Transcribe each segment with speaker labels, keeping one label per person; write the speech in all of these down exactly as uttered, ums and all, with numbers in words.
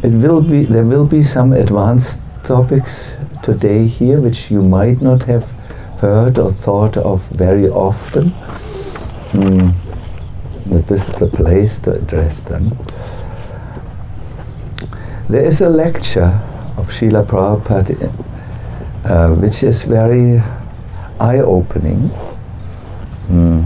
Speaker 1: it will be, there will be some advanced topics today here which you might not have heard or thought of very often. Mm. But this is the place to address them. There is a lecture of Srila Prabhupada uh, which is very eye-opening. Mm.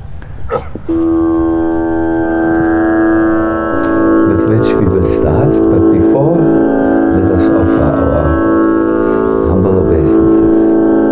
Speaker 1: With which we will start, but before, let us offer our humble obeisances.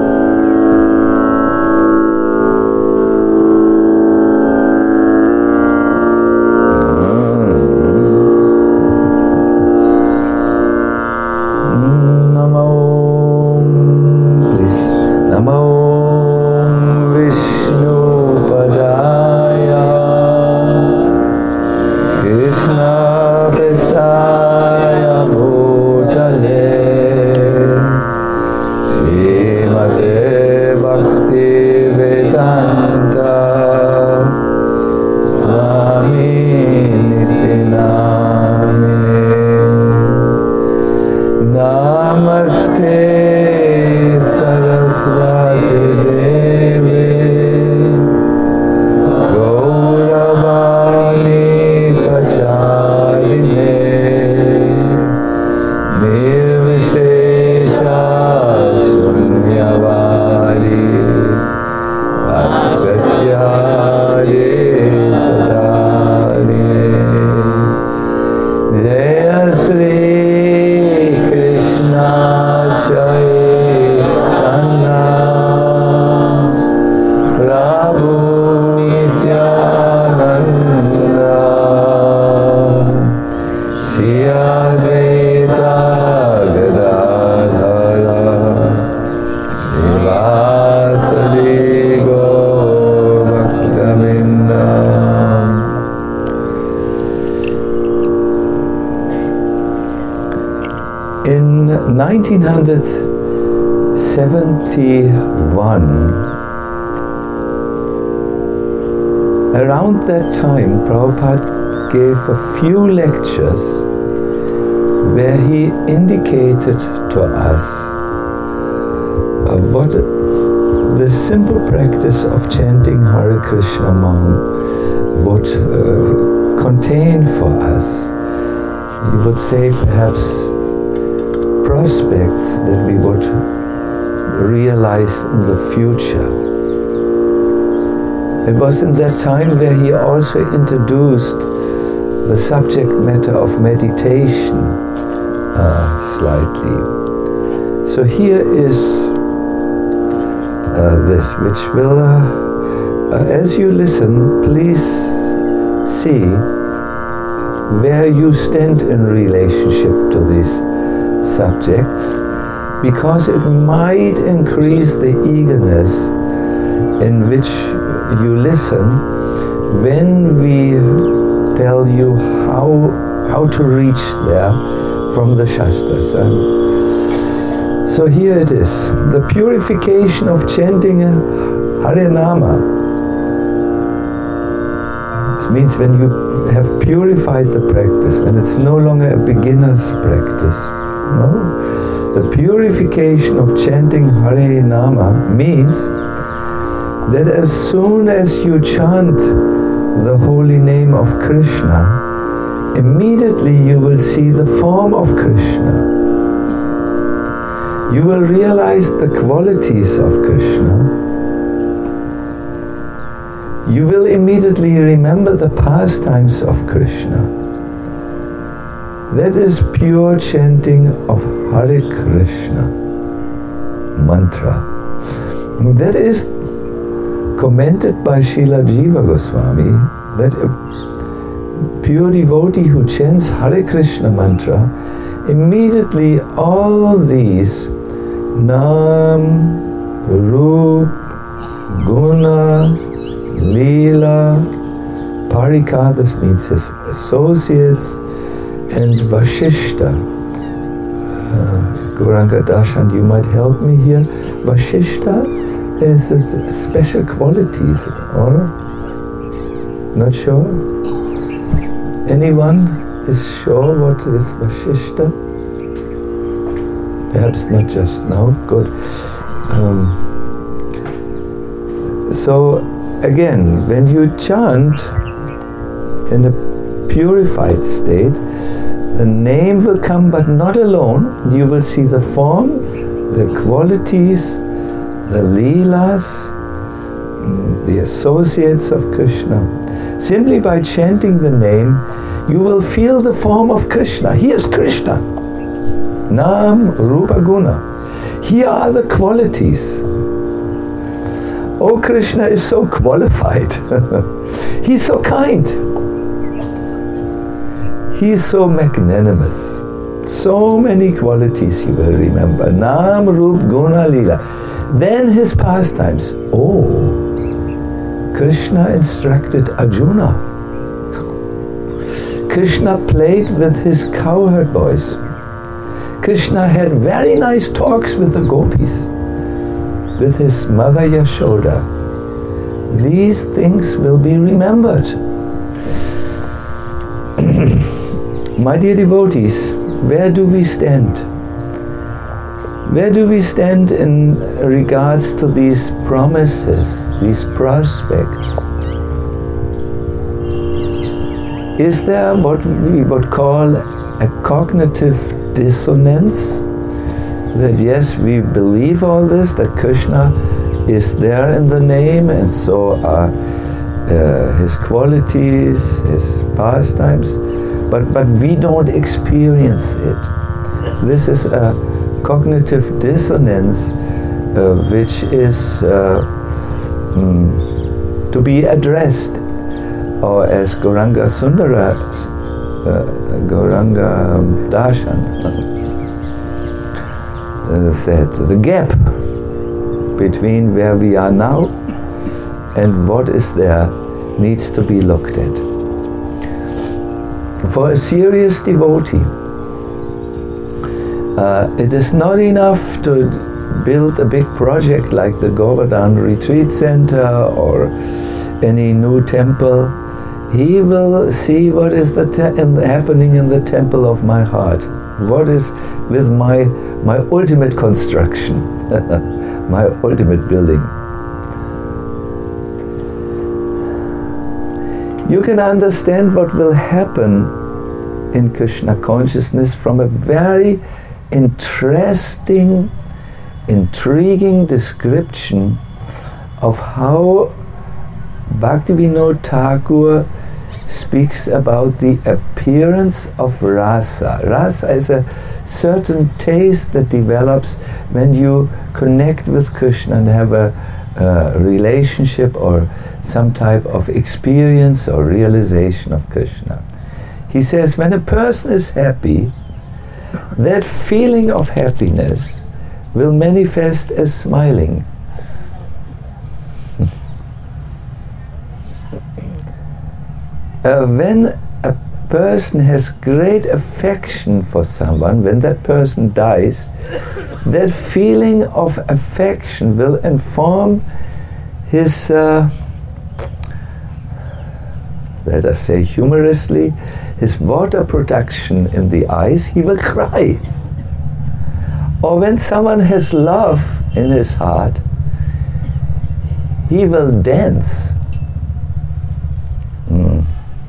Speaker 1: nineteen seventy-one, around that time, Prabhupada gave a few lectures where he indicated to us uh, what the simple practice of chanting Hare Krishna Maha would uh, contain for us. You would say perhaps prospects that we would realize in the future. It was in that time where he also introduced the subject matter of meditation uh, slightly. So here is uh, this, which will, uh, uh, as you listen, please see where you stand in relationship to these subjects, because it might increase the eagerness in which you listen when we tell you how how to reach there from the Shastras. And so here it is, the purification of chanting Hare Nama. This means when you have purified the practice, when it's no longer a beginner's practice. No? The purification of chanting Hare Nama means that as soon as you chant the holy name of Krishna, immediately you will see the form of Krishna. You will realize the qualities of Krishna. You will immediately remember the pastimes of Krishna. That is pure chanting of Hare Krishna mantra. That is commented by Srila Jiva Goswami, that a pure devotee who chants Hare Krishna mantra, immediately all these Nam, Rup, Guna, Leela, Parika, this means his associates, and Vashishta. Uh, Gauranga Darshan, you might help me here. Vashishta is a special qualities, or not sure? Anyone? is sure what is Vashishta? Perhaps not just now. Good. Um, so again, when you chant in a purified state, the name will come, but not alone. You will see the form, the qualities, the leelas, the associates of Krishna. Simply by chanting the name, you will feel the form of Krishna. He is Krishna. Nam, Rupa, Guna. Here are the qualities. Oh, Krishna is so qualified. He's so kind. He's so magnanimous. So many qualities you will remember. Nam, Rup, Guna, Lila. Then his pastimes. Oh, Krishna instructed Arjuna. Krishna played with his cowherd boys. Krishna had very nice talks with the gopis, with his mother Yashoda. These things will be remembered. My dear devotees, where do we stand? Where do we stand in regards to these promises, these prospects? Is there what we would call a cognitive dissonance? That yes, we believe all this, that Krishna is there in the name, and so are uh, his qualities, his pastimes, but, but we don't experience it. This is a cognitive dissonance uh, which is uh, mm, to be addressed, or as Gauranga Sundara, uh, Gauranga Darshan uh, said, the gap between where we are now and what is there needs to be looked at. For a serious devotee, Uh, it is not enough to build a big project like the Govardhan Retreat Center or any new temple. He will see what is the te- in the happening in the temple of my heart. What is with my my ultimate construction, my ultimate building. You can understand what will happen in Krishna consciousness from a very interesting, intriguing description of how Bhaktivinoda Thakur speaks about the appearance of rasa. Rasa is a certain taste that develops when you connect with Krishna and have a uh, relationship or some type of experience or realization of Krishna. He says, when a person is happy, that feeling of happiness will manifest as smiling. uh, when a person has great affection for someone, when that person dies, that feeling of affection will inform his, uh, let us say humorously, his water production in the eyes. He will cry. Or when someone has love in his heart, he will dance. Mm.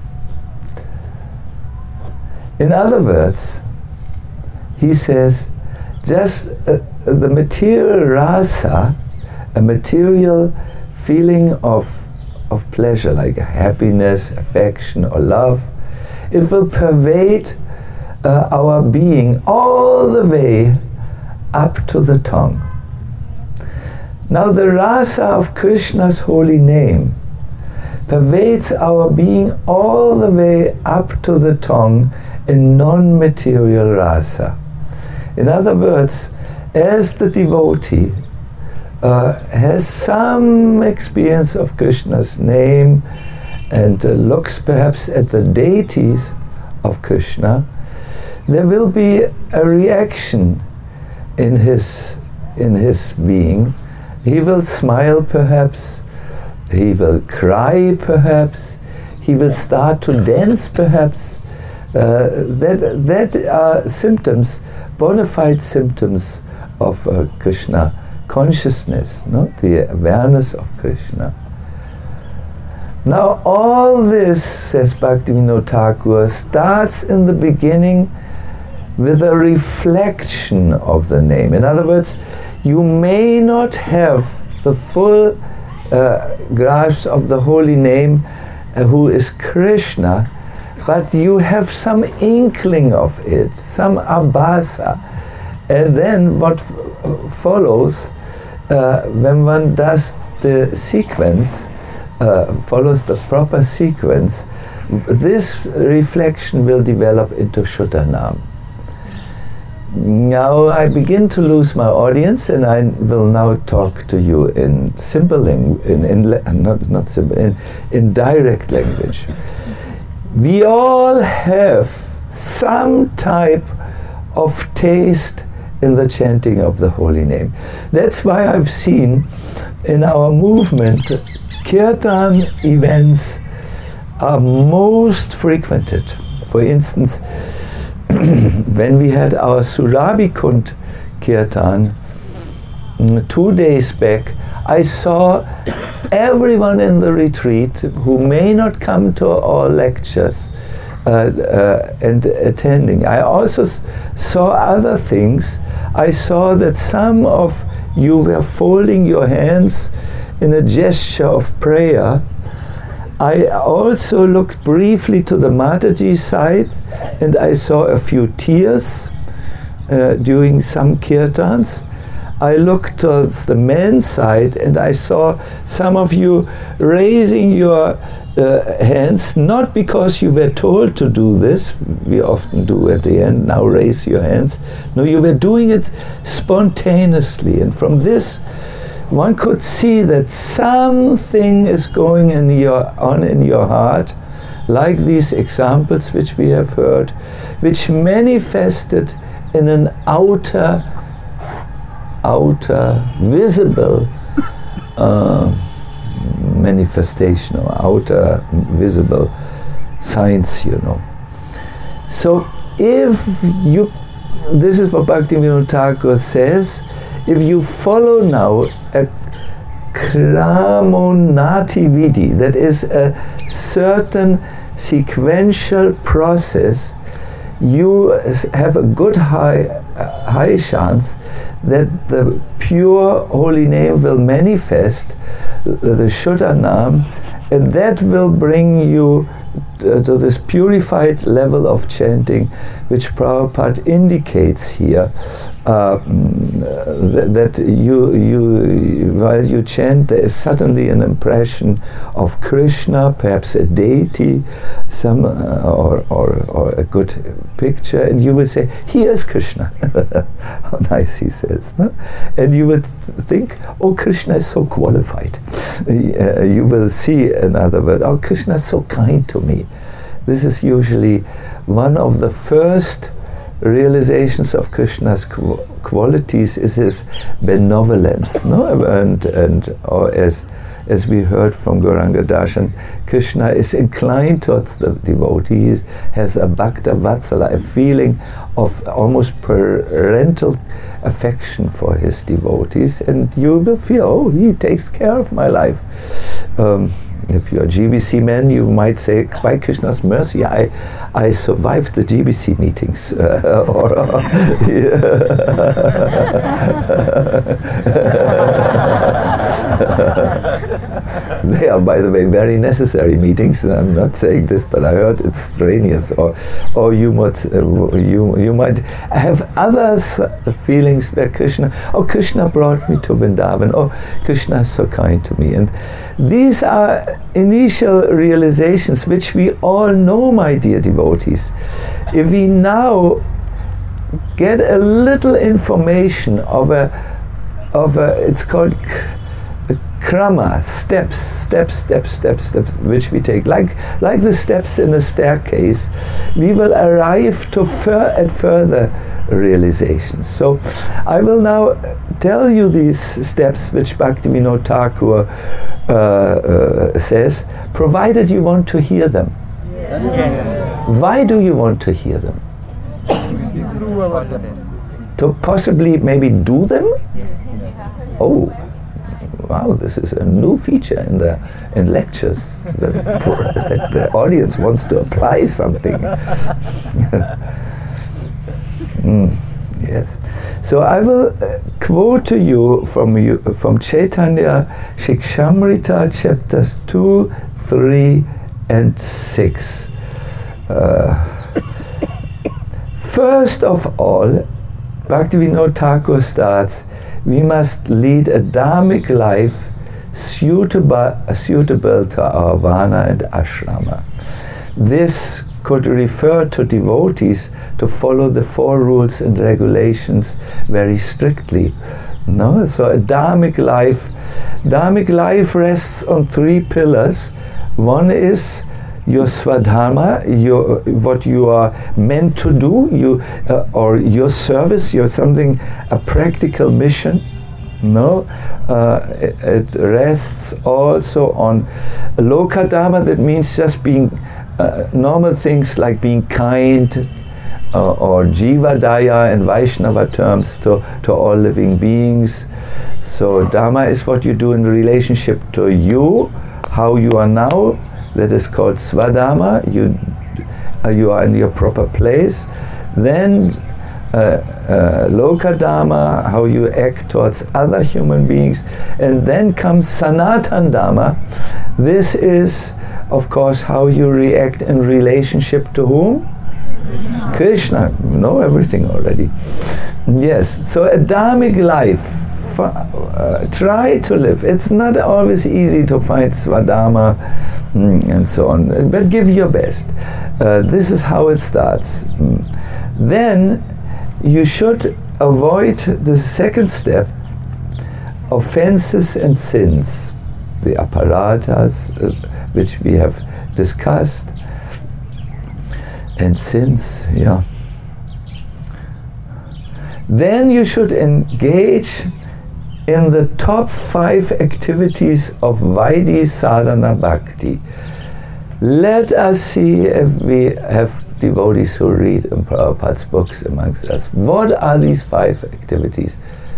Speaker 1: In other words, he says, just uh, the material rasa, a material feeling of, of pleasure, like happiness, affection, or love, it will pervade uh, our being all the way up to the tongue. Now the rasa of Krishna's holy name pervades our being all the way up to the tongue in non-material rasa. In other words, as the devotee uh, has some experience of Krishna's name and uh, looks perhaps at the deities of Krishna, there will be a reaction in his in his being. He will smile perhaps, he will cry perhaps, he will start to dance perhaps, Uh, that, that are symptoms, bona fide symptoms of uh, Krishna consciousness, no? The awareness of Krishna. Now all this, says Bhaktivinoda Thakur, starts in the beginning with a reflection of the name. In other words, you may not have the full uh, grasp of the holy name, uh, who is Krishna, but you have some inkling of it, some abhasa. And then what f- follows, uh, when one does the sequence, uh, follows the proper sequence, this reflection will develop into Shuddhanam. Now I begin to lose my audience, and I will now talk to you in simple language, in, in not not simple, in, in direct language. We all have some type of taste in the chanting of the holy name. That's why I've seen in our movement, kirtan events are most frequented. For instance, when we had our Surabhikund kirtan mm, two days back, I saw everyone in the retreat who may not come to our lectures uh, uh, and attending. I also s- saw other things. I saw that some of you were folding your hands in a gesture of prayer. I also looked briefly to the Mataji side, and I saw a few tears uh, during some kirtans. I looked towards the men's side, and I saw some of you raising your uh, hands, not because you were told to do this, we often do at the end, now raise your hands. No, you were doing it spontaneously, and from this one could see that something is going in your, on in your heart, like these examples which we have heard, which manifested in an outer, outer, visible uh, manifestation, or outer, visible signs, you know. So if you, this is what Bhaktivinoda Thakur says, if you follow now a kramonati vidhi, that is a certain sequential process, you have a good high, uh, high chance that the pure holy name will manifest, the Shuddhanam, and that will bring you uh, to this purified level of chanting, which Prabhupada indicates here. Uh, th- that you, you, while you chant, there is suddenly an impression of Krishna, perhaps a deity, some uh, or, or or a good picture, and you will say, "Here is Krishna." How nice, he says, no? And you would th- think, "Oh, Krishna is so qualified." Uh, you will see another word, "Oh, Krishna is so kind to me." This is usually one of the first realizations of Krishna's qu- qualities, is his benevolence, no? And and or as as we heard from Gauranga Darshan, Krishna is inclined towards the devotee. He has a bhakta vatsala, a feeling of almost parental affection for his devotees, and you will feel, oh, he takes care of my life. Um, If you're a G B C man, you might say, by Krishna's mercy, I, I survived the G B C meetings. Uh, or, uh, they are, by the way, very necessary meetings, and I'm not saying this, but I heard it's strenuous. Or, or you might, uh, you you might have other feelings where Krishna, oh, Krishna brought me to Vrindavan. Oh, Krishna is so kind to me, and these are initial realizations which we all know, my dear devotees. If we now get a little information of a, of a, it's called k- krama, steps, steps, steps, steps, steps, which we take, like like the steps in a staircase, we will arrive to fur- at further realizations. So I will now tell you these steps which Bhaktivinoda Thakur uh, uh, says, provided you want to hear them.
Speaker 2: Yes.
Speaker 1: Why do you want to hear them? To possibly maybe do them? Oh, wow, this is a new feature in the in lectures that, that the audience wants to apply something. mm, yes. So I will uh, quote to you from you from Chaitanya Shikshamrita chapters two, three, and six. Uh, first of all, Bhaktivinoda Thakur starts, we must lead a dharmic life suitable, suitable to our vana and ashrama. This could refer to devotees to follow the four rules and regulations very strictly. No? So a dharmic life, dharmic life rests on three pillars. One is your swadharma, your, what you are meant to do, you, uh, or your service, your something, a practical mission. No, uh, it, it rests also on lokadharma, that means just being uh, normal things like being kind, uh, or jivadaya and Vaishnava terms to, to all living beings. So dharma is what you do in relationship to you, how you are now. That is called swadharma. You, uh, you are in your proper place. Then uh, uh, lokadharma, how you act towards other human beings. And then comes sanatan dharma. This is, of course, how you react in relationship to whom? Krishna. Krishna. You know everything already. Yes. So a dharmic life. Uh, try to live. It's not always easy to find swadharma mm, and so on, but give your best. Uh, this is how it starts. Mm. Then you should avoid the second step, offenses and sins, the aparatas, uh, which we have discussed, and sins, yeah. Then you should engage in the top five activities of Vaidhi Sadhana Bhakti. Let us see if we have devotees who read in Prabhupada's books amongst us. What are these five activities?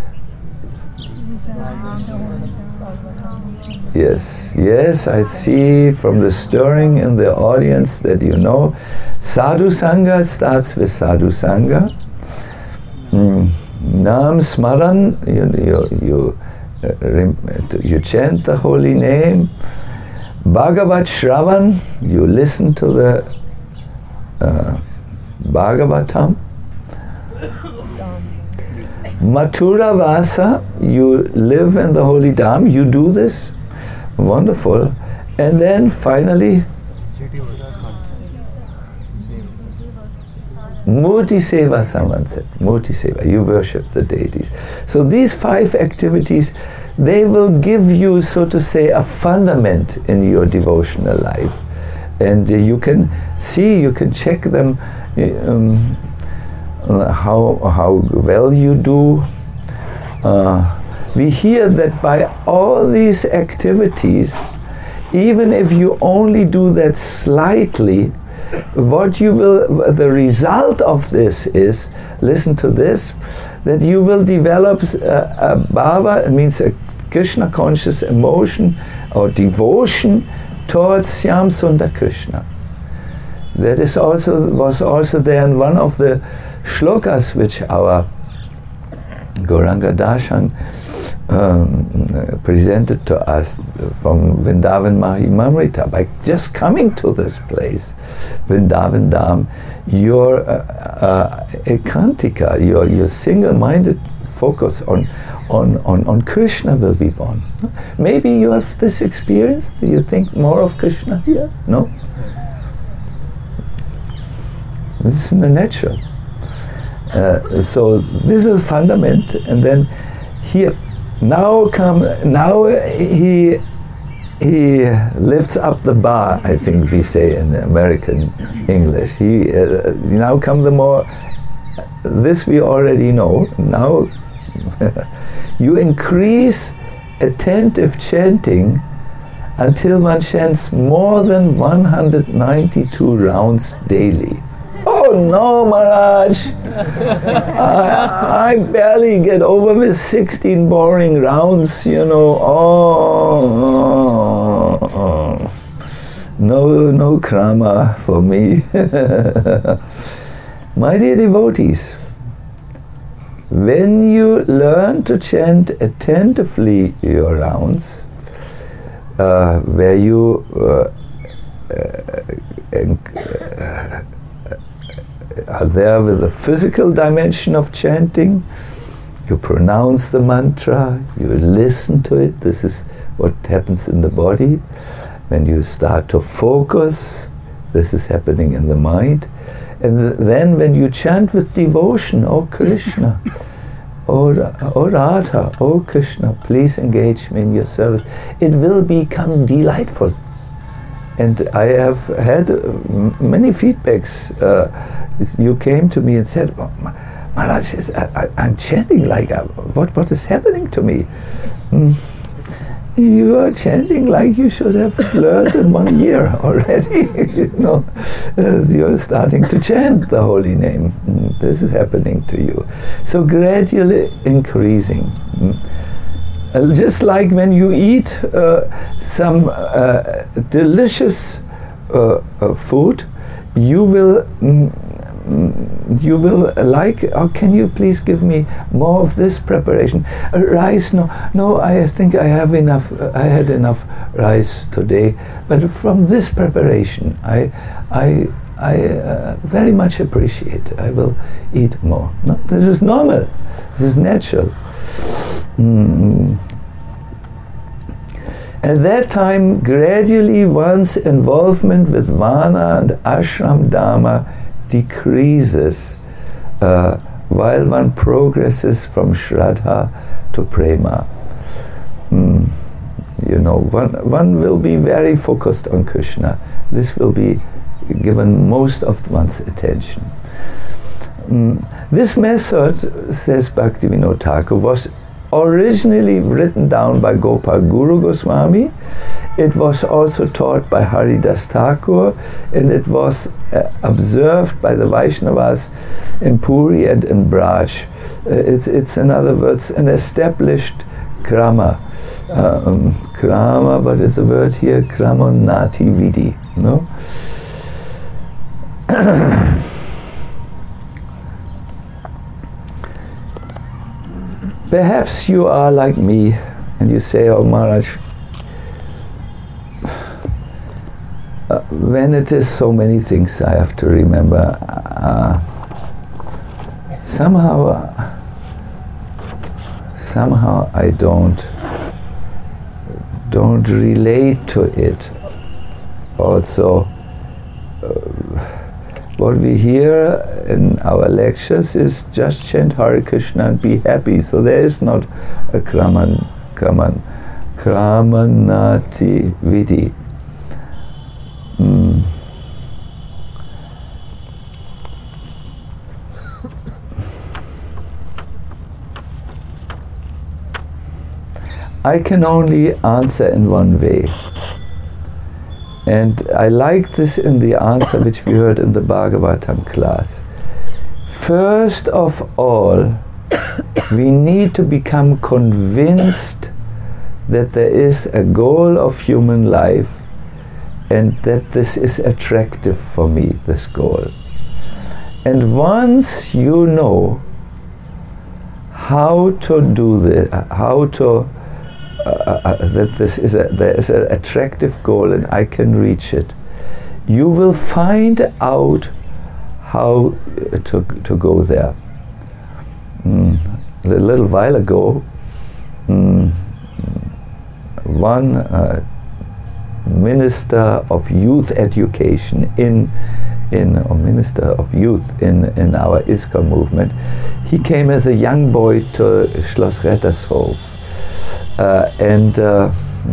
Speaker 1: Yes, yes, I see from the stirring in the audience that you know. Sadhu Sangha starts with Sadhu Sangha. Mm. Nam Smaran, you, you, you, uh, you chant the holy name. Bhagavat Shravan, you listen to the uh, Bhagavatam. Mathura Vasa, you live in the holy Dham, you do this. Wonderful. And then finally, Murti Seva, someone said. Murti Seva, you worship the deities. So these five activities, they will give you, so to say, a fundament in your devotional life. And uh, you can see, you can check them, um, uh, how, how well you do. Uh, we hear that by all these activities, even if you only do that slightly, what you will, the result of this is, listen to this, that you will develop a, a bhava, it means a Krishna conscious emotion or devotion towards Shyam Sundar Krishna. That is also, was also there in one of the shlokas which our Gauranga Darshan um, presented to us from Vrindavan Mahimamrita. By just coming to this place, Vrindavan Dham, your uh, uh, ekantika, your, your single-minded focus on, on, on, on Krishna will be born. Maybe you have this experience. Do you think more of Krishna here? No? This is in the natural. Uh, so this is fundament, and then here, now come, now he he lifts up the bar, I think we say in American English. He uh, now come the more, this we already know, now you increase attentive chanting until one chants more than one hundred ninety-two rounds daily. Oh no, Maharaj! I, I barely get over with sixteen boring rounds, you know. Oh, oh, oh. No, no krama for me. My dear devotees, when you learn to chant attentively your rounds, uh, where you uh, uh, uh, are there with the physical dimension of chanting, you pronounce the mantra, you listen to it, this is what happens in the body. When you start to focus, this is happening in the mind. And th- then when you chant with devotion, oh Krishna, oh, oh Radha, oh Krishna, please engage me in your service, it will become delightful. And I have had uh, m- many feedbacks. Uh, you came to me and said, oh, Maharaj, I, I, I'm chanting like, uh, what, what is happening to me? Mm. You are chanting like you should have learned in one year already. You know, uh, you're starting to chant the holy name. Mm, this is happening to you. So gradually increasing. Mm. Uh, just like when you eat uh, some uh, delicious uh, uh, food, you will mm, you will like, oh, can you please give me more of this preparation? Uh, rice, no, no, I think I have enough, uh, I had enough rice today, but from this preparation, I, I, I uh, very much appreciate. I will eat more. No, this is normal, this is natural. Mm. At that time, gradually one's involvement with Vana and Ashram Dharma decreases uh, while one progresses from Shraddha to Prema. Mm, you know, one, one will be very focused on Krishna. This will be given most of one's attention. Mm, this method, says Bhaktivinoda Thakur, was originally written down by Gopal Guru Goswami. It was also taught by Haridas Thakur, and it was uh, observed by the Vaishnavas in Puri and in Braj. Uh, it's, it's, in other words, an established krama. Uh, um, krama, what is the word here? Kramonati Vidi. No? Perhaps you are like me and you say, oh Maharaj, uh, when it is so many things I have to remember, uh, somehow, uh, somehow I don't, don't relate to it. Also, uh, what we hear in our lectures is just chant Hare Krishna and be happy. So there is not a Kraman, Kraman, Kramanati Vidi. Mm. I can only answer in one way. And I like this in the answer which we heard in the Bhagavatam class. First of all, we need to become convinced that there is a goal of human life and that this is attractive for me, this goal. And once you know how to do this, how to Uh, uh, that this is a, there is an attractive goal and I can reach it, you will find out how to to go there. Mm. A little while ago, mm, one uh, minister of youth education in in or minister of youth in in our ISKCON movement, he came as a young boy to Schloss Rettershof. Uh, and uh,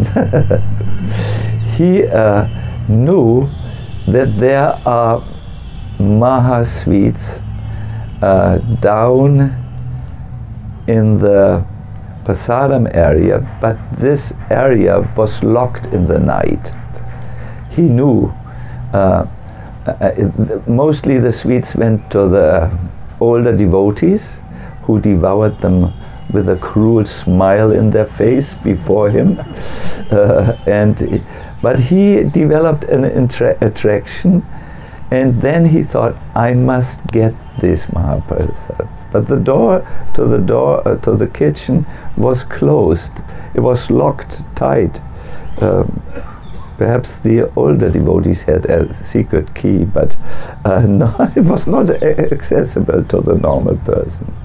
Speaker 1: he uh, knew that there are Maha suites uh, down in the prasadam area, but this area was locked in the night. He knew uh, uh, it, mostly the sweets went to the older devotees, who devoured them with a cruel smile in their face before him. Uh, and but he developed an intra- attraction, and then he thought, I must get this Mahaprasad. But the door to the door uh, to the kitchen was closed. It was locked tight. Um, perhaps the older devotees had a secret key, but uh, no, it was not a- accessible to the normal person.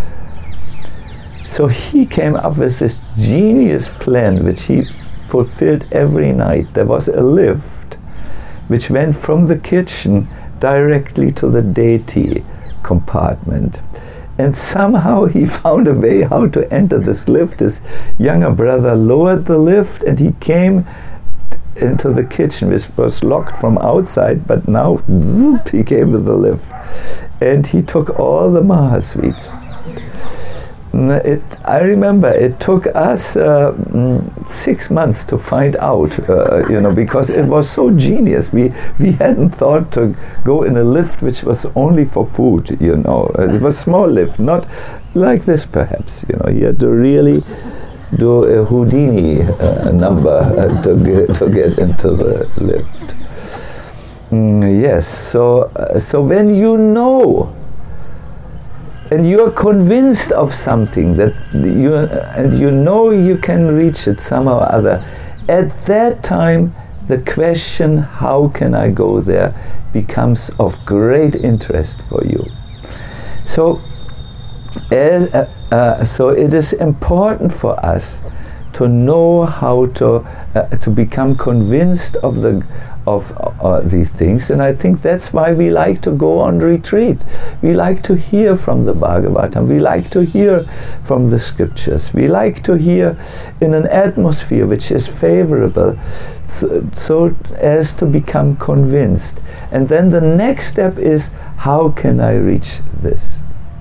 Speaker 1: So he came up with this genius plan, which he fulfilled every night. There was a lift which went from the kitchen directly to the deity compartment. And somehow he found a way how to enter this lift. His younger brother lowered the lift, and he came t- into the kitchen, which was locked from outside, but now zoop, he came with the lift. And he took all the Mahasweets. It, I remember it took us uh, six months to find out, uh, you know, because it was so genius. We we hadn't thought to go in a lift which was only for food, you know. It was a small lift, not like this perhaps, you know. You had to really do a Houdini uh, number uh, to, get, to get into the lift. Mm, yes, so, uh, so when you know and you're convinced of something that you and you know you can reach it somehow or other, at that time the question, how can I go there, becomes of great interest for you. So as, uh, uh, so it is important for us to know how to uh, to become convinced of the of uh, these things, and I think that's why we like to go on retreat. We like to hear from the Bhagavatam, we like to hear from the scriptures, we like to hear in an atmosphere which is favorable, so, so as to become convinced. And then the next step is, how can I reach this?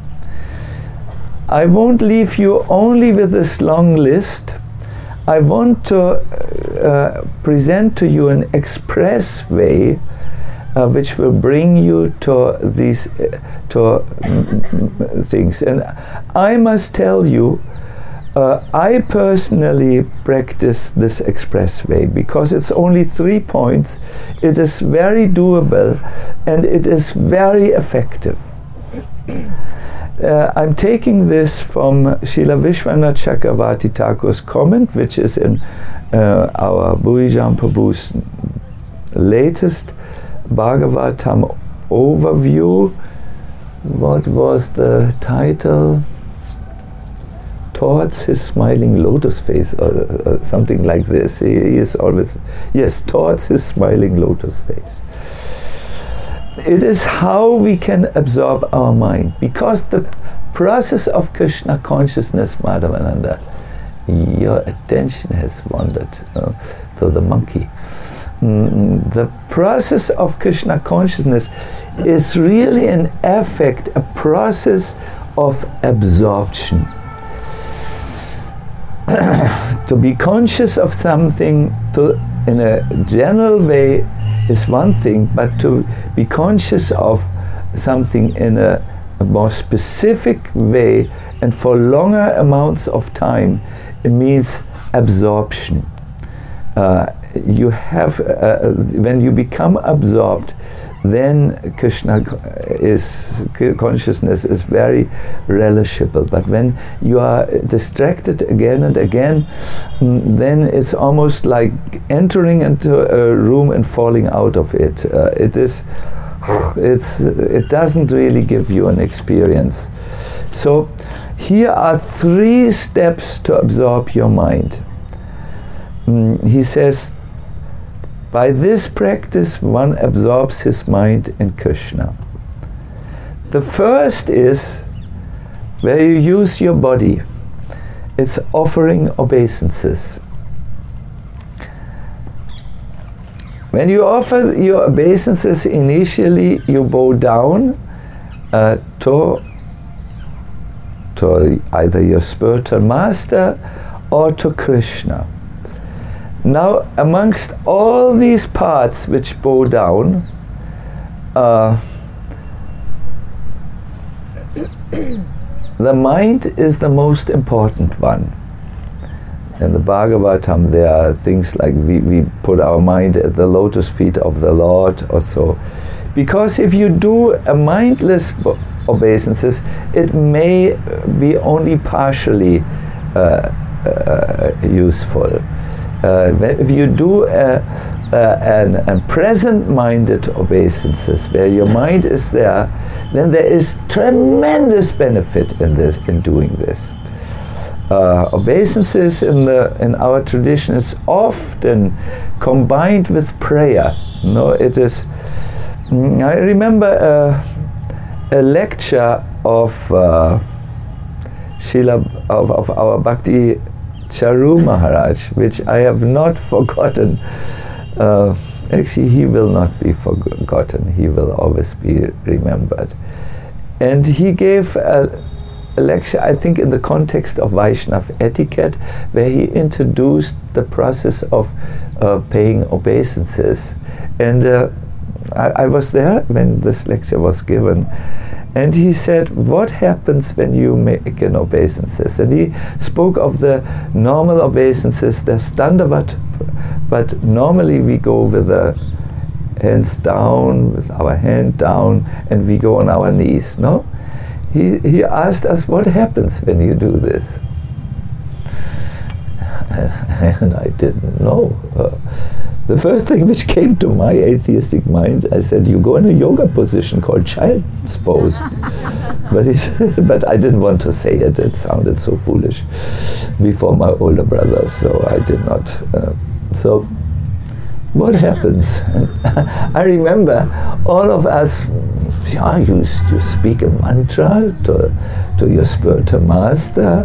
Speaker 1: I won't leave you only with this long list. I want to uh, present to you an express way uh, which will bring you to these uh, to mm, things. And I must tell you, uh, I personally practice this express way because it's only three points. It is very doable and it is very effective. Uh, I'm taking this from Srila Vishwanath Chakravarti Thakur's comment, which is in uh, our Bhuijan Prabhu's latest Bhagavatam overview. What was the title? Towards his smiling lotus face, or, or something like this. He, he is always, yes, towards his smiling lotus face. It is how we can absorb our mind, because the process of Krishna consciousness, Madhavananda, your attention has wandered uh, to the monkey. Mm, the process of Krishna consciousness is really in effect a process of absorption. To be conscious of something to, in a general way is one thing, but to be conscious of something in a, a more specific way and for longer amounts of time, it means absorption. Uh, you have, uh, when you become absorbed, then Krishna is, consciousness is very relishable. But when you are distracted again and again, mm, then it's almost like entering into a room and falling out of it. Uh, it is, it's, it doesn't really give you an experience. So here are three steps to absorb your mind. Mm, he says, by this practice, one absorbs his mind in Krishna. The first is where you use your body. It's offering obeisances. When you offer your obeisances, initially you bow down uh, to, to either your spiritual master or to Krishna. Now, amongst all these parts which bow down, uh, the mind is the most important one. In the Bhagavatam, there are things like we, we put our mind at the lotus feet of the Lord or so. Because if you do a mindless obeisances, it may be only partially uh, uh, useful. Uh, if you do a, a, an, a present-minded obeisances, where your mind is there, then there is tremendous benefit in this, in doing this. Uh, obeisances in the in our tradition is often combined with prayer. No, it is. I remember a, a lecture of uh, Srila of, of our Bhakti Charu Maharaj, which I have not forgotten. Uh, actually, he will not be forgotten. He will always be remembered. And he gave a, a lecture, I think, in the context of Vaishnava etiquette, where he introduced the process of uh, paying obeisances. And uh, I, I was there when this lecture was given. And he said, what happens when you make an obeisances? And he spoke of the normal obeisances, the standavat, but normally we go with the hands down, with our hand down, and we go on our knees, no? He, he asked us, what happens when you do this? And I didn't know. Uh, the first thing which came to my atheistic mind, I said, you go in a yoga position called child's pose. but, he but I didn't want to say it. It sounded so foolish before my older brother, so I did not. Uh, so what happens? And I remember all of us, yeah, you, you speak a mantra to, to your spiritual master.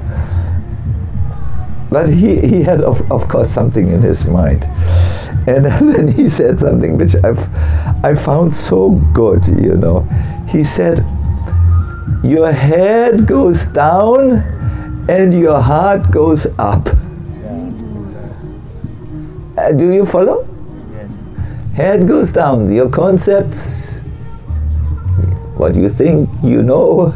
Speaker 1: But he, he had, of, of course, something in his mind. And then he said something which I've, I found so good, you know. He said, your head goes down and your heart goes up. Yeah. Uh, do you follow? Yes. Head goes down, your concepts, what you think you know,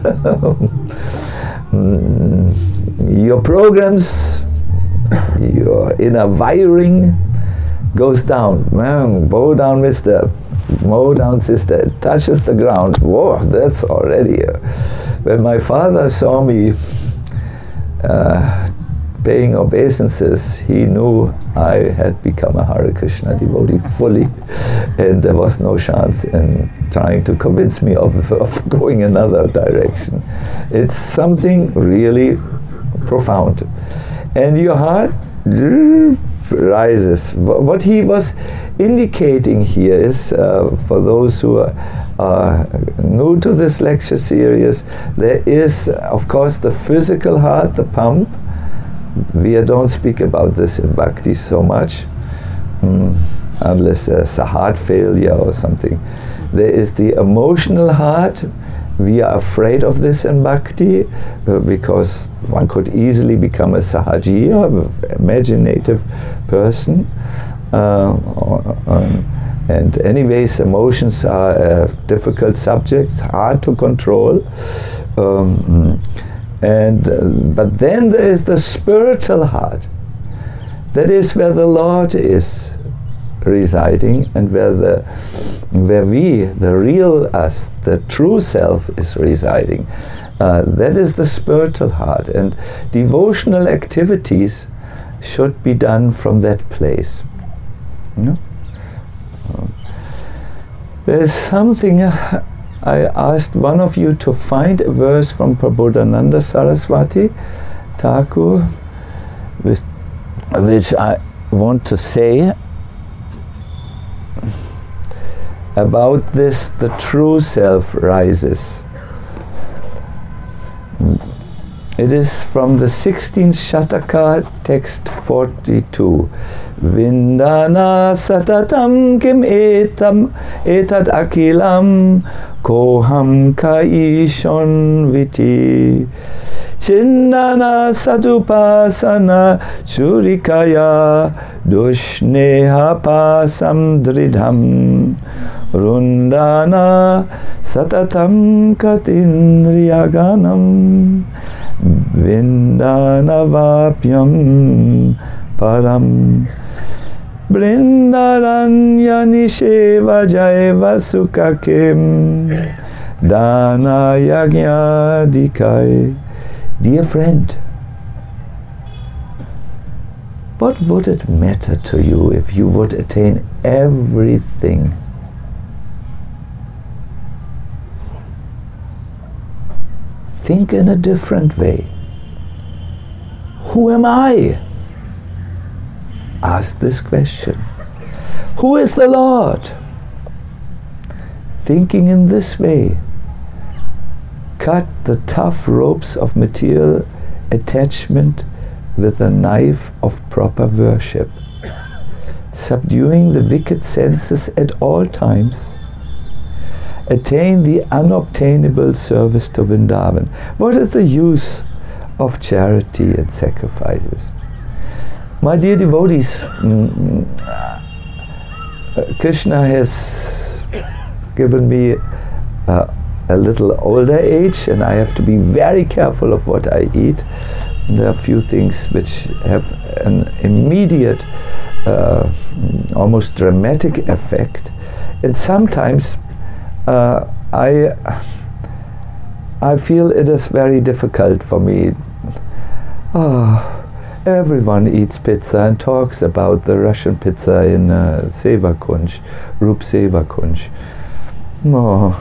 Speaker 1: your programs, your inner wiring goes down. Man, bow down, mister. Bow down, sister. It touches the ground. Whoa, that's already. A, when my father saw me uh, paying obeisances, he knew I had become a Hare Krishna devotee fully, and there was no chance in trying to convince me of, of going another direction. It's something really profound. And your heart rises. What he was indicating here is, uh, for those who are uh, new to this lecture series, there is, of course, the physical heart, the pump. We don't speak about this in Bhakti so much, mm, unless there's a heart failure or something. There is the emotional heart. We are afraid of this in Bhakti uh, because one could easily become a sahajiya, an imaginative person. Uh, or, um, and anyways, emotions are uh, difficult subjects, hard to control. Um, and uh, but then there is the spiritual heart. That is where the Lord is residing, and where the where we, the real us, the true self, is residing. Uh, that is the spiritual heart, and devotional activities should be done from that place. You know? uh, there's something uh, I asked one of you to find a verse from Prabodhananda Saraswati Thakur, which, which I want to say about this. The true self rises. It is from the sixteenth Shataka, text forty-two. Vindana satatam kim etam etat akilam koham kaishon viti Chindana sadupasana churikaya dushneha pasam dridham rundana satatam katindriyaganam vindana vapyam param Brindaranya nisheva jaiva sukakim dana yagya dikai. Dear friend, what would it matter to you if you would attain everything? Think in a different way. Who am I? Ask this question. Who is the Lord? Thinking in this way, cut the tough ropes of material attachment with a knife of proper worship, subduing the wicked senses at all times. Attain the unobtainable service to Vrindavan. What is the use of charity and sacrifices? My dear devotees, mm, uh, Krishna has given me uh, a little older age, and I have to be very careful of what I eat. There are a few things which have an immediate, uh, almost dramatic effect, and sometimes uh, I I feel it is very difficult for me. Oh, everyone eats pizza and talks about the Russian pizza in uh, Seva Kunj, Rup Seva Kunj. Oh.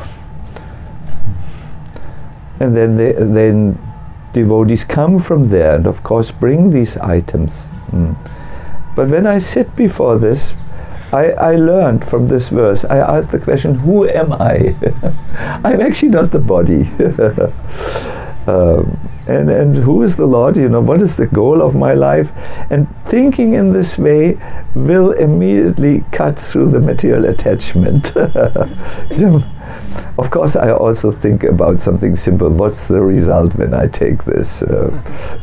Speaker 1: And then, they, then devotees come from there and of course bring these items. Mm. But when I sit before this, I, I learned from this verse, I asked the question, who am I? I'm actually not the body. um, and, and who is the Lord? You know, what is the goal of my life? And thinking in this way will immediately cut through the material attachment. Of course, I also think about something simple. What's the result when I take this? Uh,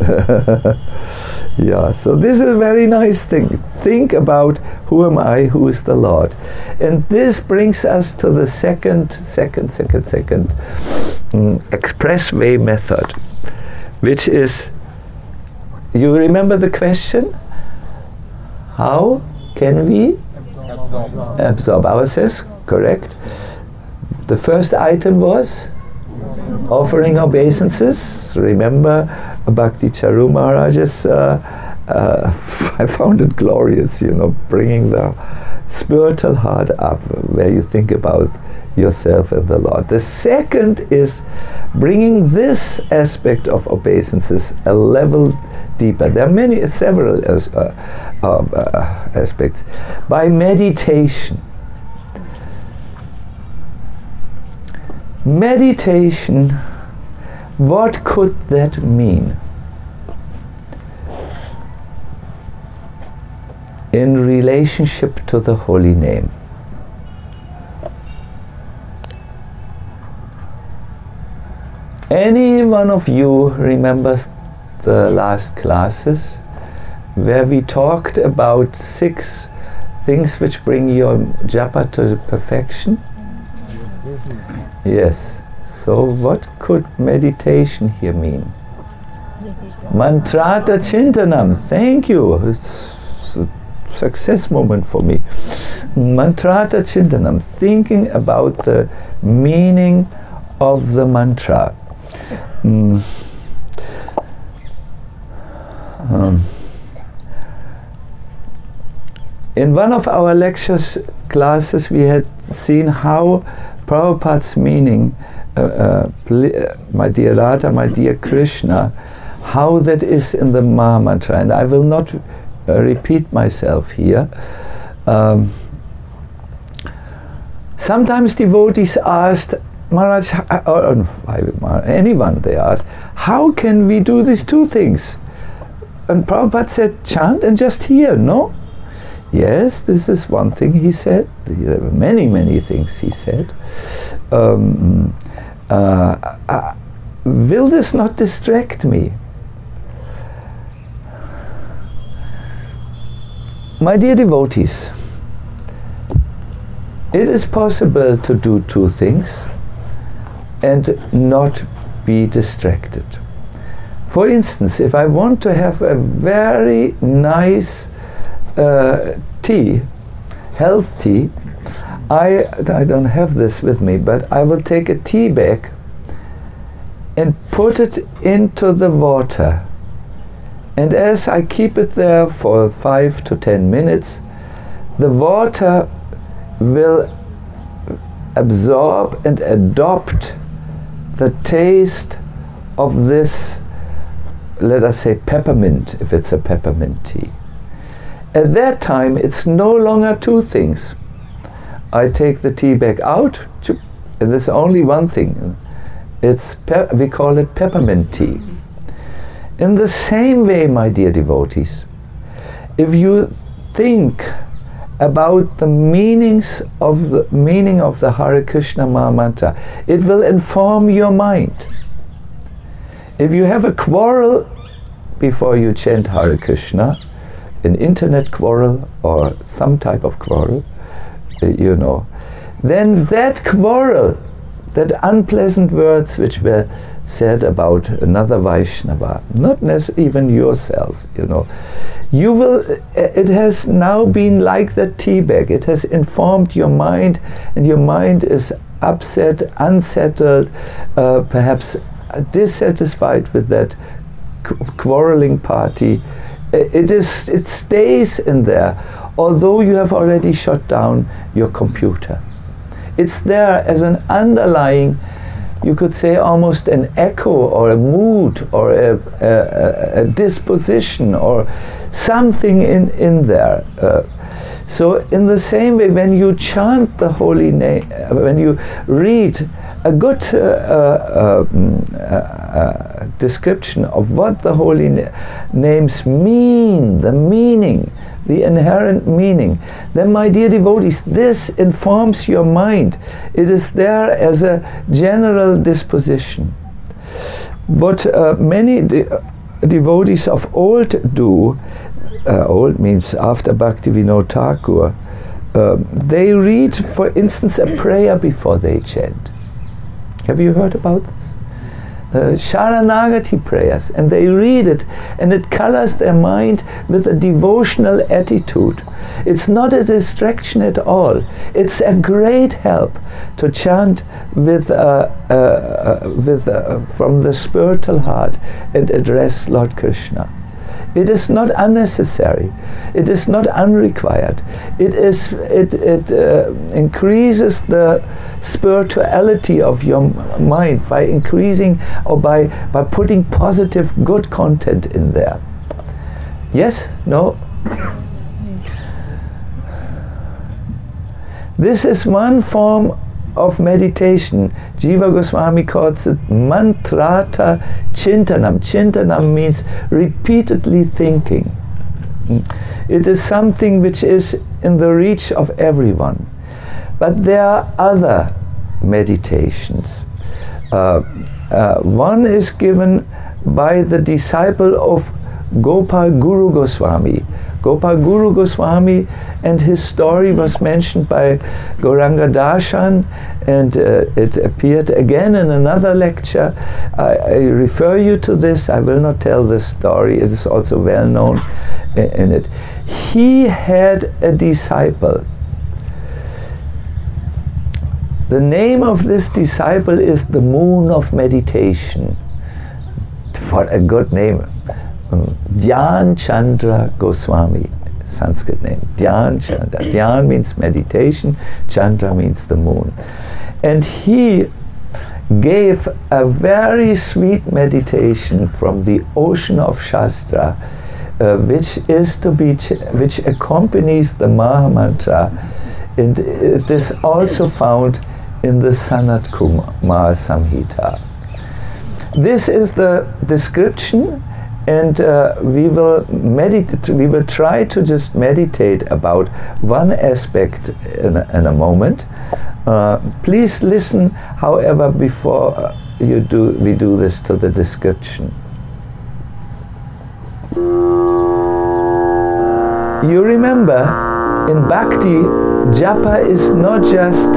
Speaker 1: yeah, so this is a very nice thing. Think about who am I, who is the Lord. And this brings us to the second, second, second, second um, expressway method, which is, you remember the question? How can we absorb, absorb ourselves? Correct. The first item was offering obeisances. Remember Bhakti Charu Maharaj's, uh, uh, I found it glorious, you know, bringing the spiritual heart up where you think about yourself and the Lord. The second is bringing this aspect of obeisances a level deeper. There are many, several as, uh, uh, uh, aspects. By meditation. Meditation, what could that mean? In relationship to the holy name. Any one of you remembers the last classes where we talked about six things which bring your japa to perfection? Yes. So what could meditation here mean? Mantrata Chintanam. Thank you. It's a success moment for me. Mantrata Chintanam. Thinking about the meaning of the mantra. Mm. Um. In one of our lectures classes we had seen how Prabhupada's meaning, uh, uh, uh, my dear Radha, my dear Krishna, how that is in the Maha Mantra. And I will not uh, repeat myself here. Um, sometimes devotees asked, Maharaj, uh, or, or anyone they asked, how can we do these two things? And Prabhupada said, chant and just hear, no? Yes, this is one thing he said. There were many, many things he said. Um, uh, uh, will this not distract me? My dear devotees, it is possible to do two things and not be distracted. For instance, if I want to have a very nice uh, tea, health tea, I, I don't have this with me, but I will take a tea bag and put it into the water. And as I keep it there for five to ten minutes, the water will absorb and adopt the taste of this, let us say, peppermint, if it's a peppermint tea. At that time, it's no longer two things. I take the tea bag out, and there's only one thing. It's pe- we call it peppermint tea. In the same way, my dear devotees, if you think about the meanings of the meaning of the Hare Krishna Maha Mantra, it will inform your mind. If you have a quarrel before you chant Hare Krishna, an internet quarrel or some type of quarrel, you know, then that quarrel, that unpleasant words which were said about another Vaishnava, not necessarily even yourself, you know, you will, it has now been like that tea bag. It has informed your mind, and your mind is upset, unsettled, uh, perhaps dissatisfied with that quarreling party. It is, it stays in there, although you have already shut down your computer. It's there as an underlying, you could say almost an echo or a mood or a, a, a disposition or something in, in there. Uh, so in the same way, when you chant the holy name, uh, when you read a good uh, uh, uh, uh, description of what the holy na- names mean, the meaning, the inherent meaning, then my dear devotees, this informs your mind. It is there as a general disposition. What uh, many de- devotees of old do, uh, old means after Bhaktivinoda Thakur, uh, they read, for instance, a prayer before they chant. Have you heard about this? Uh, Sharanagati prayers, and they read it, and it colors their mind with a devotional attitude. It's not a distraction at all. It's a great help to chant with, uh, uh, uh, with uh, from the spiritual heart and address Lord Krishna. It is not unnecessary. It is not unrequired. It is. It it uh, increases the spirituality of your m- mind by increasing or by by putting positive, good content in there. Yes? No? This is one form of meditation. Jiva Goswami calls it mantrata chintanam. Chintanam means repeatedly thinking. It is something which is in the reach of everyone. But there are other meditations. Uh, uh, one is given by the disciple of Gopal Guru Goswami. Gopal Guru Goswami, and his story was mentioned by Gauranga Darshan, and uh, it appeared again in another lecture. I, I refer you to this. I will not tell this story. It is also well known in, in it. He had a disciple. The name of this disciple is the Moon of Meditation. What a good name. Um, Dhyan Chandra Goswami, Sanskrit name. Dhyan Chandra. Dhyan means meditation, Chandra means the moon. And he gave a very sweet meditation from the ocean of Shastra, uh, which is to be, ch- which accompanies the Maha Mantra, and it is also found in the Sanat Kumar Samhita. This is the description. And uh, we will meditate. We will try to just meditate about one aspect in a, in a moment. Uh, please listen, however, before uh, you do, we do this to the description. You remember, in Bhakti, japa is not just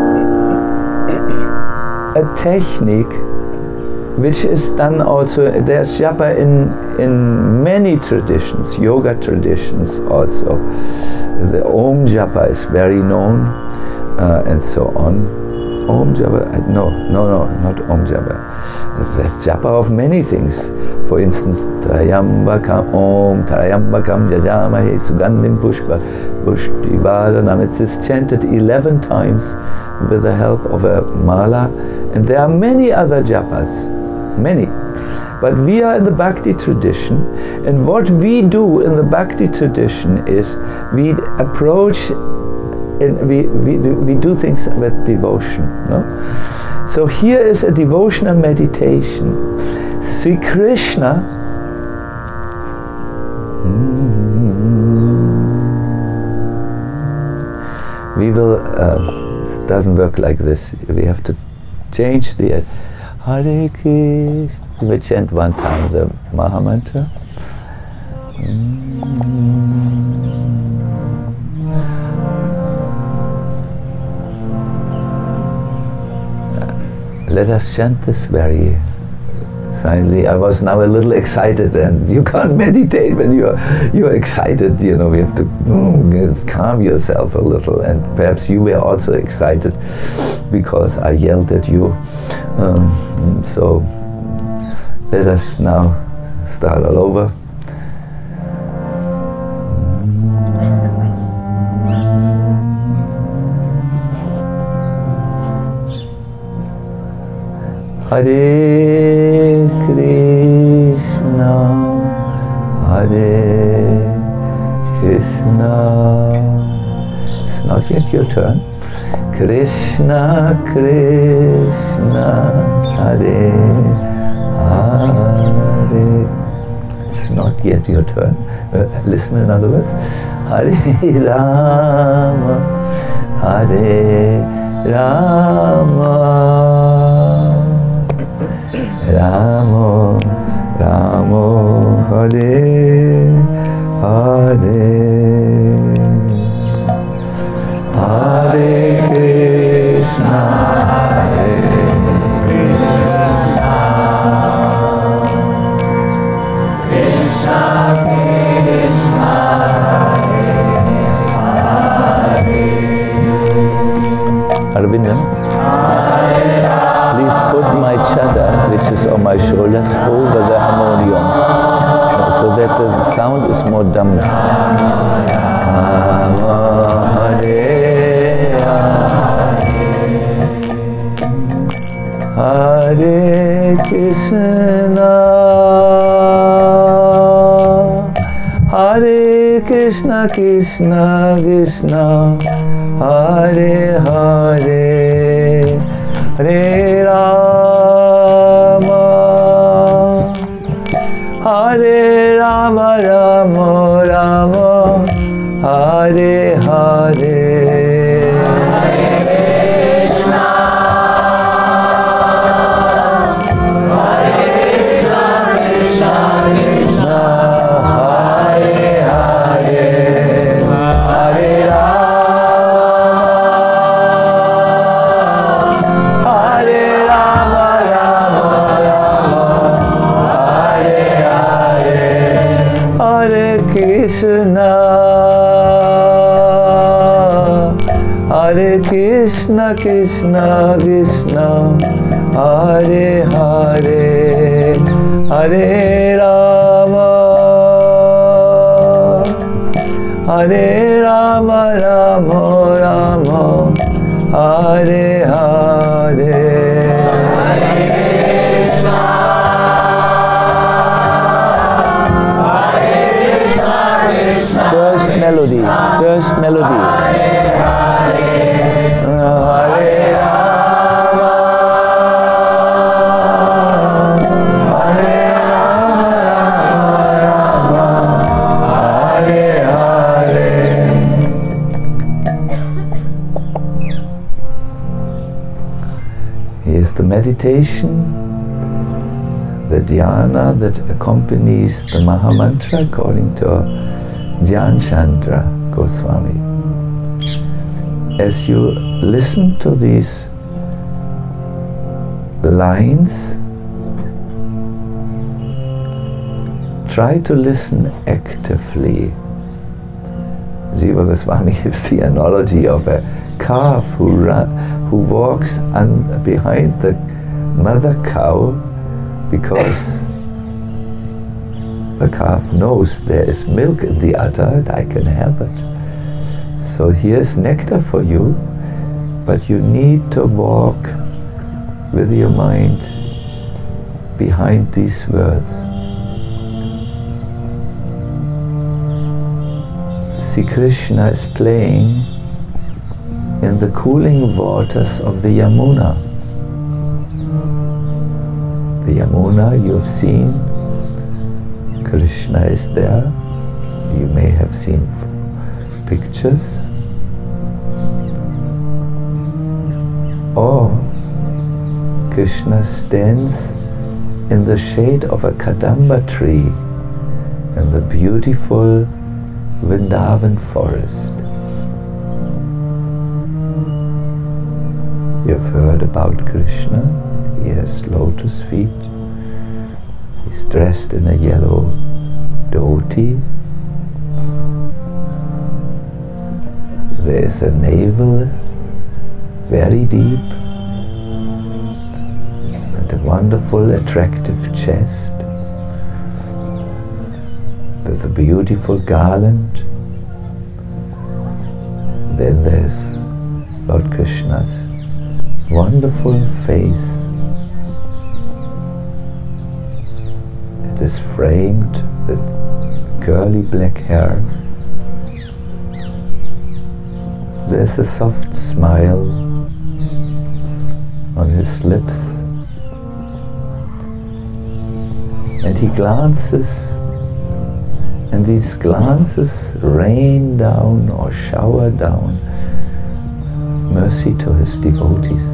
Speaker 1: a technique which is done also. There's japa in, in many traditions, yoga traditions also. The Om japa is very known, uh, and so on. Om japa, no, no, no, not Om japa. There's japa of many things. For instance, Trayambakam Om, Trayambakam Jajamahe Sugandhim Pushpa Pushtivardhanam. It is chanted eleven times with the help of a mala, and there are many other japas, many. But we are in the Bhakti tradition, and what we do in the Bhakti tradition is we approach and we, we, we do things with devotion. No? So here is a devotional meditation. Sri Krishna mm, we will uh, it doesn't work like this. We have to change the uh, Hare Krishna. We chant one time the Maha Mantra. Let us chant this very silently. I was now a little excited, and you can't meditate when you're you're excited. You know, you have to mm, calm yourself a little. And perhaps you were also excited because I yelled at you. Um, so let us now start all over. Hare Krishna, Hare Krishna. It's not yet your turn. Krishna, Krishna, Hare Hare. It's not yet your turn. Uh, listen, in other words. Hare Rama, Hare Rama. Ramo, Ramo, Hare, Hare, Hare Krishna, Hare Krishna, Krishna Krishna, Hare Hare. Arvind, please put my chada, which is on my shoulders, over the harmonium, so that the sound is more dumb. Hare Krishna, Hare Krishna, Krishna Krishna, Hare Hare, Hare Rama, Hare Rama, Rama Rama, Hare Hare. Hare Krishna, Hare Krishna, Krishna Krishna, Hare Hare, Hare Krishna, Hare Krishna, Krishna Krishna, Hare Hare, Hare Rama, Hare Rama, Rama Rama, Hare Hare. First melody, first melody. Here's the meditation. dhyana that accompanies the Mahamantra according to Dhyan Chandra Goswami. As you listen to these lines, try to listen actively. Jiva Goswami gives the analogy of a calf who, run, who walks un, behind the mother cow because the calf knows there is milk in the udder and I can have it. So here's nectar for you, but you need to walk with your mind behind these words. See, Krishna is playing in the cooling waters of the Yamuna. The Yamuna you have seen, Krishna is there. You may have seen pictures. Or Krishna stands in the shade of a Kadamba tree in the beautiful Vrindavan forest. You've heard about Krishna. He has lotus feet. He's dressed in a yellow dhoti. There is a navel very deep and a wonderful, attractive chest with a beautiful garland. Then there's Lord Krishna's wonderful face. It is framed with curly black hair. There's a soft smile on his lips, and he glances, and these glances rain down or shower down mercy to his devotees.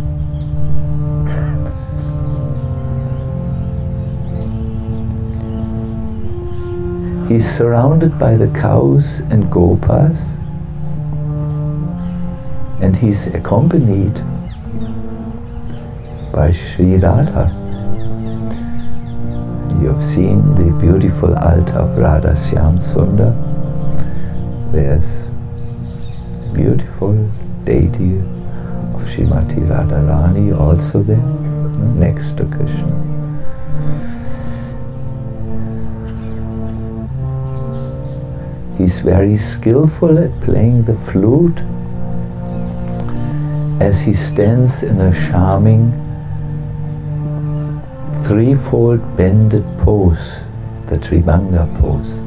Speaker 1: He's surrounded by the cows and gopas, and he's accompanied by Sri Radha. You have seen the beautiful altar of Radha Shyam Sundar. There's a beautiful deity of Srimati Radharani also there, next to Krishna. He's very skillful at playing the flute as he stands in a charming threefold bended pose, the Tribhanga pose.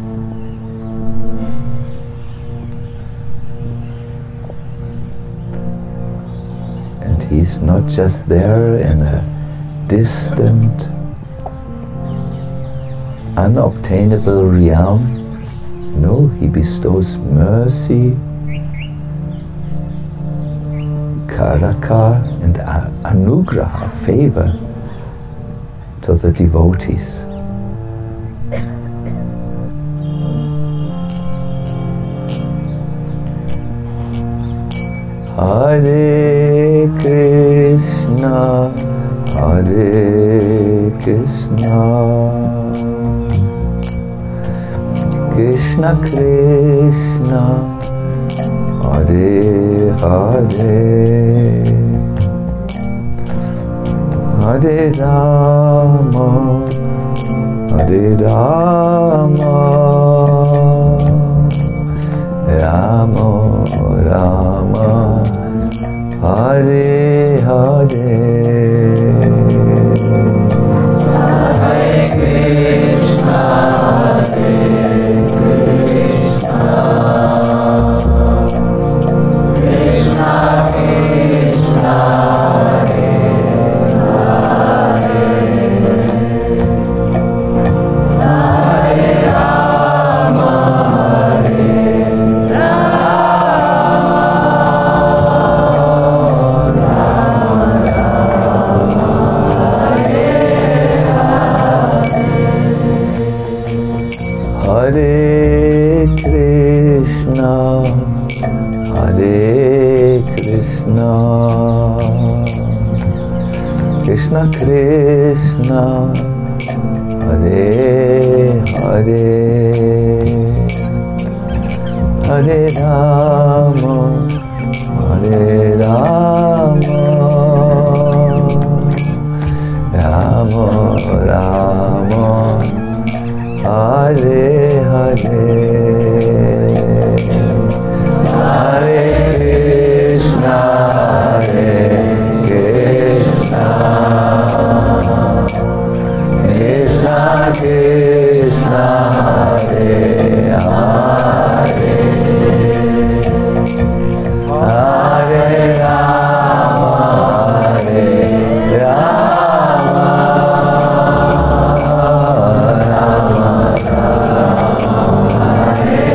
Speaker 1: And he's not just there in a distant, unobtainable realm. No, he bestows mercy, karaka, and anugraha, favor, to the devotees. Hare Krishna, Hare Krishna, Krishna Krishna, Hare Hare, Hare Rama, Hare Rama, Rama Rama, Hare Hare. Hare Krishna, Hare Krishna, Krishna Krishna, Hare Hare, Hare Rama. Hare Krishna, Hare Krishna, Krishna Krishna, Hare Hare, Hare Rama, Hare Rama, Rama Rama, Hare Hare, Hare Krishna, Hare Krishna, Krishna Krishna, Hare Hare, Hare Rama, Hare Rama, Rama Rama,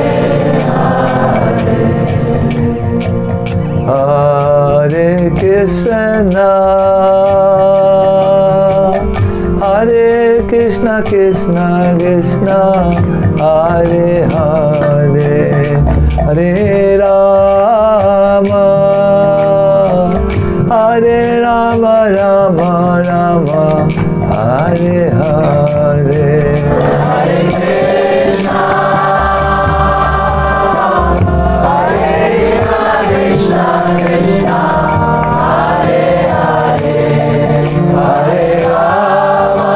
Speaker 1: Hare Krishna, Hare Krishna, Krishna Krishna, Hare Hare, Hare Rama, Hare Rama, Rama Rama, Hare Hare, Hare Krishna, Hare Krishna, Krishna Krishna, Hare Hare, Hare Rama,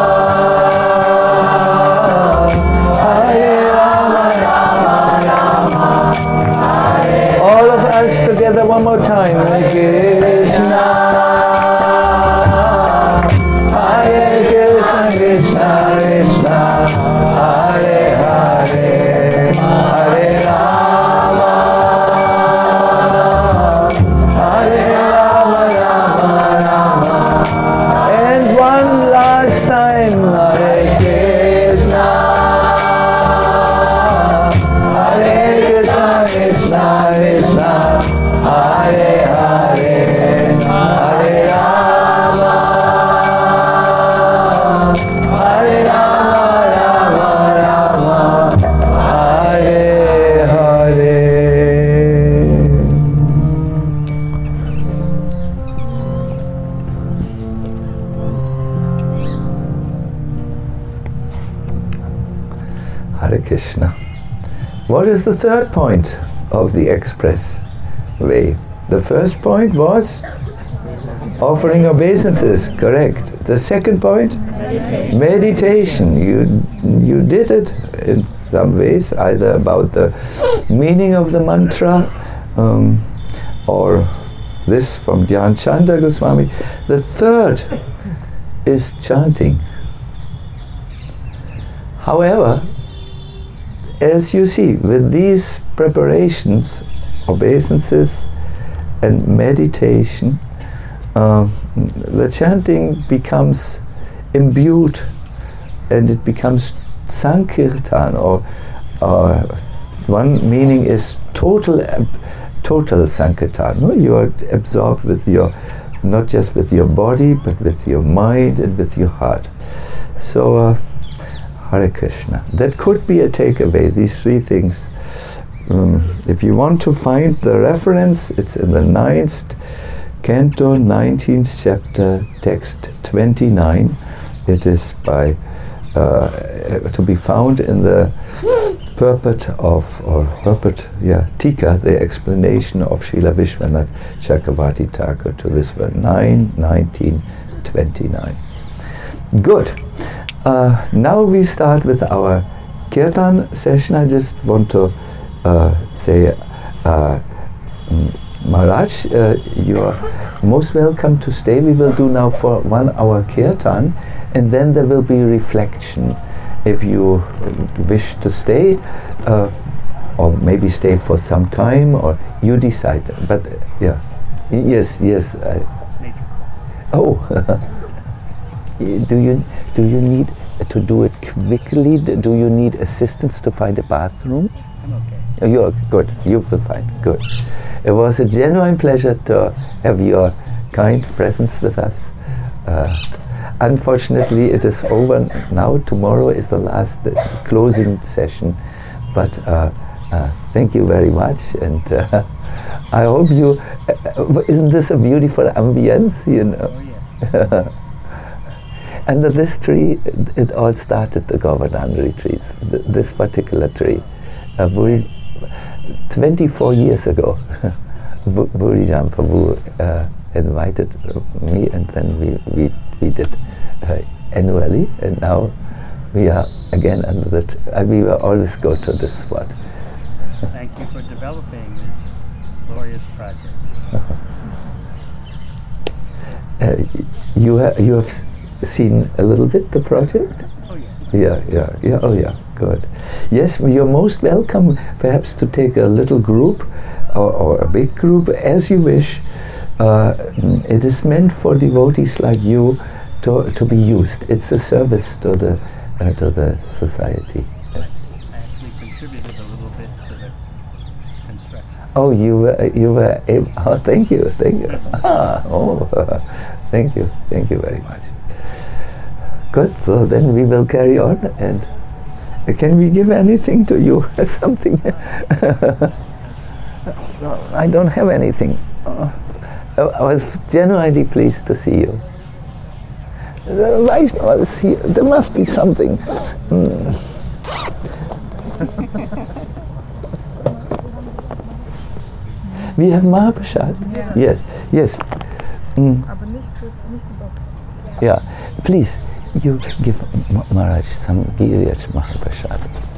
Speaker 1: Hare Rama, Rama Rama, Hare. All of us together one more time. Hare Krishna, Hare Krishna, Krishna Krishna, Hare Hare, Hare Rama, Hare Rama, Rama Rama. And one last time. Hare Krishna, Hare Krishna, Krishna Krishna, Hare Hare, Hare Rama, Hare Rama, Rama Rama, Hare Hare. Hare Krishna. What is the third point of the express way? The first point was offering obeisances, correct. The second point? Meditation. Meditation. You, you did it in some ways, either about the meaning of the mantra, um, or this from Dhyan Chandra Goswami. The third is chanting. However, as you see, with these preparations, obeisances and meditation, uh, the chanting becomes imbued and it becomes sankirtan, or uh, one meaning is total ab- total sankirtan. No? You are absorbed with your, not just with your body, but with your mind and with your heart. So, uh, Hare Krishna. That could be a takeaway, these three things. Um, if you want to find the reference, it's in the ninth canto, nineteenth chapter, text twenty-nine. It is by uh, to be found in the purport of, or purport, yeah, Tika, the explanation of Srila Vishwanath Chakravarti Thakur to this verse, nine, nineteen, twenty-nine. Good. Uh, now we start with our kirtan session. I just want to uh, say, uh, Maharaj, uh, you are most welcome to stay. We will do now for one hour kirtan, and then there will be reflection. If you wish to stay, uh, or maybe stay for some time, or you decide. But uh, yeah, yes, yes. I oh. Do you do you need to do it quickly? Do you need assistance to find a bathroom?
Speaker 2: I'm okay.
Speaker 1: Oh, you're good. You will find good. It was a genuine pleasure to have your kind presence with us. Uh, unfortunately, it is over now. Tomorrow is the last the closing session. But uh, uh, thank you very much, and uh, I hope you. Uh, isn't this a beautiful ambience? You know.
Speaker 2: Oh, yeah.
Speaker 1: Under this tree, it, it all started. The Govardhan retreats. Th this particular tree, uh, Buri, twenty-four years ago, Burijan Prabhu uh, invited me, and then we we we did uh, annually, and now we are again under the. Tr uh, we will always go to this spot.
Speaker 2: Thank you for developing this glorious project.
Speaker 1: uh, you ha you have s seen a little bit the project.
Speaker 2: Oh yeah.
Speaker 1: Yeah, yeah, yeah. Oh yeah, good. Yes, you're most welcome. Perhaps to take a little group or, or a big group, as you wish. Uh, it is meant for devotees like you to to be used. It's a service to the uh, to the society.
Speaker 2: I actually contributed a little bit to the construction.
Speaker 1: Oh, you were you were able, oh, thank you, thank you. Ah, oh, uh, thank you, thank you very much. Good. So then we will carry on. And uh, can we give anything to you? Something? No, I don't have anything. Uh, I was genuinely pleased to see you. The Vaishnava is here. There must be something. Mm. We have Mahaprasad.
Speaker 3: Yeah.
Speaker 1: Yes, yes. Mm.
Speaker 3: Aber nicht, das, nicht die Box.
Speaker 1: Yeah, please, you give Ma Maharaj some Giriyaj Mahaprasad.